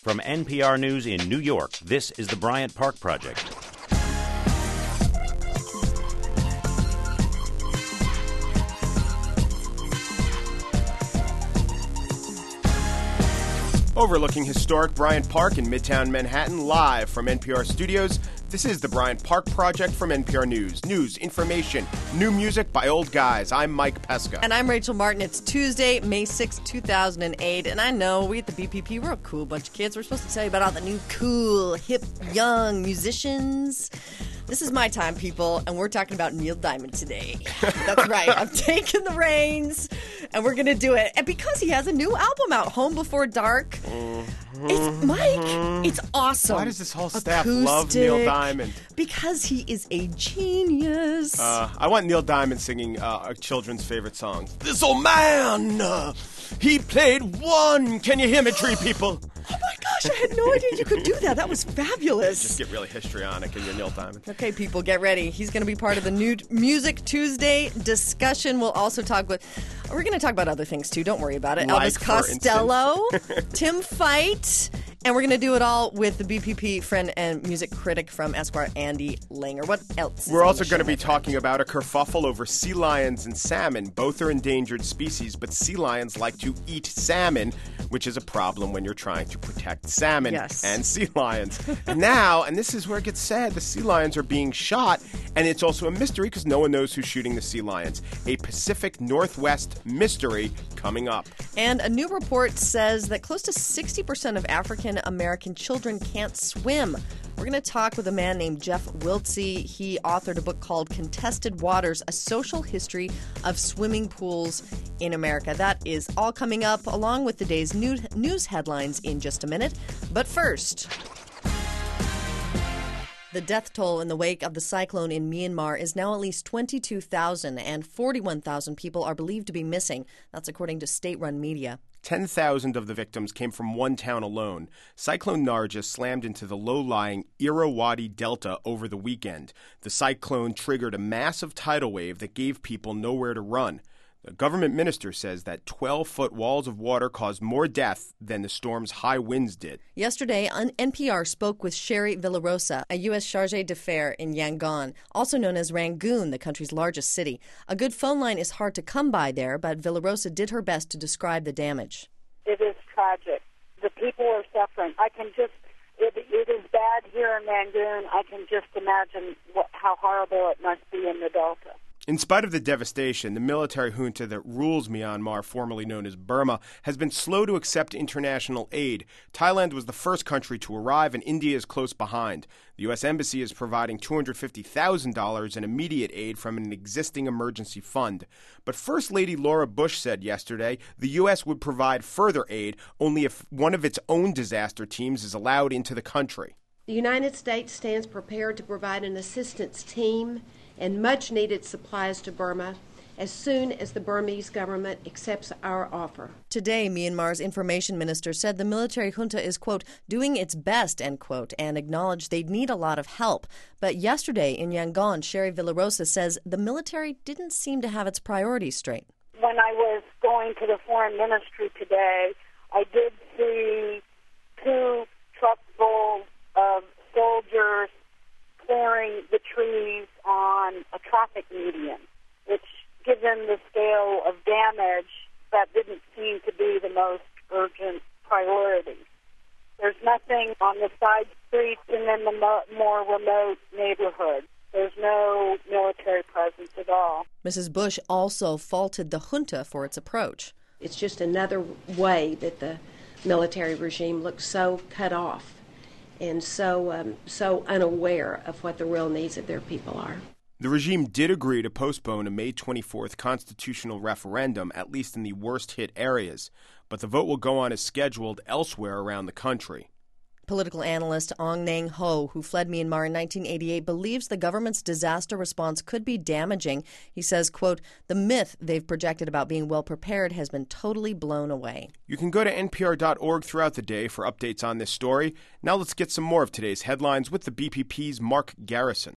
From NPR News in New York, this is the Bryant Park Project. Overlooking historic Bryant Park in Midtown Manhattan, live from NPR studios, this is the Bryant Park Project from NPR News. News, information, new music by old guys. I'm Mike Pesca. And I'm Rachel Martin. It's Tuesday, May 6, 2008. And I know we at the BPP, we're a cool bunch of kids. We're supposed to tell you about all the new cool, hip, young musicians. This is my time, people, and we're talking about Neil Diamond today. That's right. I'm taking the reins, and we're going to do it. And because he has a new album out, Home Before Dark. It's Mike. It's awesome. Why does this whole staff love Neil Diamond? Because he is a genius. I want Neil Diamond singing a children's favorite song. This old man, he played one. Can you hear me, tree people? Oh my gosh, I had no idea you could do that. That was fabulous. Just get really histrionic in your Neil Diamond. Okay, people, get ready. He's going to be part of the new Music Tuesday discussion. We're going to talk about other things, too. Don't worry about it. Like, Elvis Costello, Tim Fight, and we're going to do it all with the BPP friend and music critic from Esquire, Andy Langer. What else? We're also going to be talking about a kerfuffle over sea lions and salmon. Both are endangered species, but sea lions like to eat salmon, which is a problem when you're trying to protect salmon and sea lions. And this is where it gets sad, the sea lions are being shot, and it's also a mystery because no one knows who's shooting the sea lions. A Pacific Northwest mystery coming up. And a new report says that close to 60% of African American children can't swim. We're going to talk with a man named Jeff Wiltse. He authored a book called Contested Waters, A Social History of Swimming Pools in America. That is all coming up, along with the day's news headlines in just a minute. But first, the death toll in the wake of the cyclone in Myanmar is now at least 22,000, and 41,000 people are believed to be missing. That's according to state-run media. 10,000 of the victims came from one town alone. Cyclone Nargis slammed into the low-lying Irrawaddy Delta over the weekend. The cyclone triggered a massive tidal wave that gave people nowhere to run. The government minister says that 12-foot walls of water caused more death than the storm's high winds did. Yesterday, NPR spoke with Sherry Villarosa, a U.S. chargé d'affaires in Yangon, also known as Rangoon, the country's largest city. A good phone line is hard to come by there, but Villarosa did her best to describe the damage. It is tragic. The people are suffering. It is bad here in Rangoon. I can just imagine how horrible it must be in the Delta. In spite of the devastation, the military junta that rules Myanmar, formerly known as Burma, has been slow to accept international aid. Thailand was the first country to arrive, and India is close behind. The U.S. Embassy is providing $250,000 in immediate aid from an existing emergency fund. But First Lady Laura Bush said yesterday the U.S. would provide further aid only if one of its own disaster teams is allowed into the country. The United States stands prepared to provide an assistance team and much-needed supplies to Burma as soon as the Burmese government accepts our offer. Today, Myanmar's information minister said the military junta is, quote, doing its best, end quote, and acknowledged they'd need a lot of help. But yesterday in Yangon, Sherry Villarosa says the military didn't seem to have its priorities straight. When I was going to the foreign ministry today, I did see 2 truckfuls of soldiers clearing the trees on a traffic median, which, given the scale of damage, that didn't seem to be the most urgent priority. There's nothing on the side streets and in the more remote neighborhoods. There's no military presence at all. Mrs. Bush also faulted the junta for its approach. It's just another way that the military regime looks so cut off and so unaware of what the real needs of their people are. The regime did agree to postpone a May 24th constitutional referendum, at least in the worst-hit areas, but the vote will go on as scheduled elsewhere around the country. Political analyst Ong Nang Ho, who fled Myanmar in 1988, believes the government's disaster response could be damaging. He says, quote, the myth they've projected about being well prepared has been totally blown away. You can go to npr.org throughout the day for updates on this story. Now let's get some more of today's headlines with the BPP's Mark Garrison.